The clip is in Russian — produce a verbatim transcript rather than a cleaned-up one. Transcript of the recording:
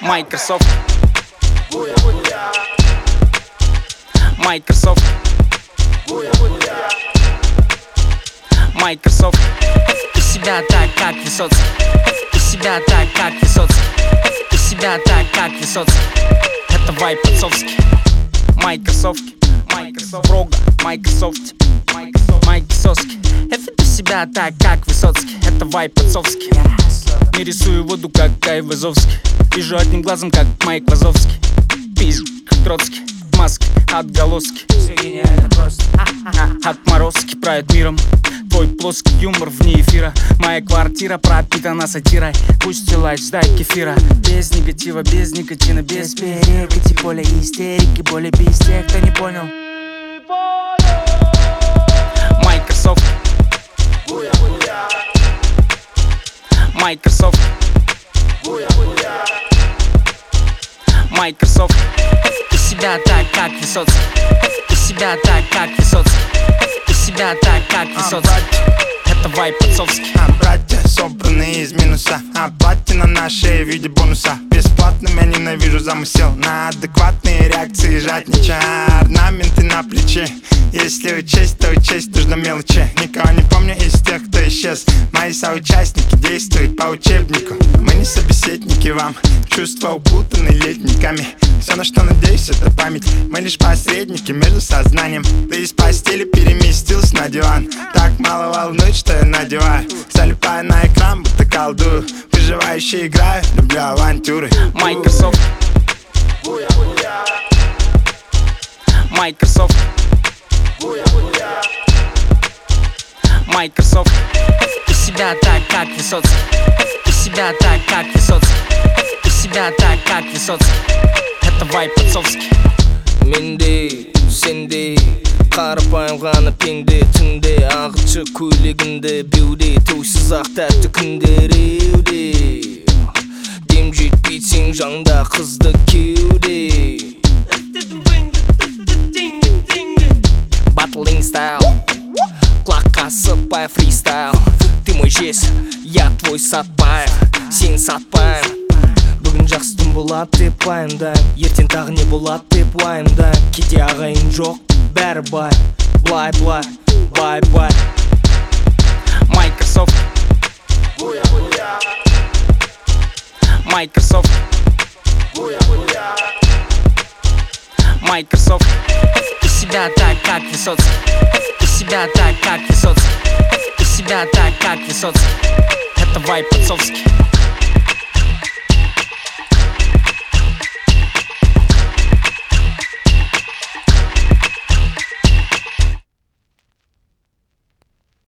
Microsoft, Microsoft, Microsoft. Ты себя так, как Высоцкий. Ты себя так, как Высоцкий. Ты себя так, как Высоцкий. Это вайп отцовский. Microsoft, Microsoft, Рога, Microsoft, Microsoft, Microsoft. Это ты себя так, как Высоцкий. Это вайп отцовский. Не рисую воду, как Кай Вазовский. Вижу одним глазом, как Майк Вазовский. Пизд, как Троцкий. Маски, отголоски. Все гениально просто. Отморозки правят миром. Твой плоский юмор вне эфира. Моя квартира пропитана сатирой. Пусть лайк, ждай кефира. Без негатива, без никотина, без перекати, поле истерики, более без тех, кто не понял. Microsoft, Microsoft, Microsoft. Ты себя так, как Высоцкий. Ты себя так, как Высоцкий. Ты себя так, как Высоцкий. Это вайп отцовский. А братья, собранные из минуса. Оплате на нашей в виде бонуса. Бесплатным я ненавижу замысел. На адекватные реакции жаднича. Орнаменты на плече. Если учесть, то учесть нужно мелочи. Никого не помню из тех, кто исчез. Мои соучастники действуют по учебнику. Мы не собеседники вам. Чувства упутаны летниками. Все, на что надеюсь, это память. Мы лишь посредники между сознанием. Ты из постели переместился на диван. Так мало волнует, что я надеваю. Залипаю на экран, будто колдую. Выживающий играю, люблю авантюры. Microsoft, Microsoft, Microsoft. Ты себя так, как Высоцкий. Ты себя так, как Высоцкий. Ты себя так, как Высоцкий. Это вайп отцовский. Менде, сенде, қарапайым ғана пенде. Түнде ағытшы көйлегінде беуде. Тәусіз ақ тәтті күндер еуде. Дем жетпейсең жанында қызды кеуде. Battling style, құлаққа сыпай фристайл. Ты мой жесть, я твой Сатпаев. Сен сатпаймын. Бүгін жақсы түн болады деп пайымдаймын. Ертең тағы не болады деп уайымдаймын. Кейде ағайын жоқ, бәрі бай. Блай, блай, бай, бай. Microsoft, Microsoft, Microsoft. Ты себя так, как Высоцкий. Ты себя так, как Высоцкий. Ты себя так, как Высоцкий. Это вайп отцовский.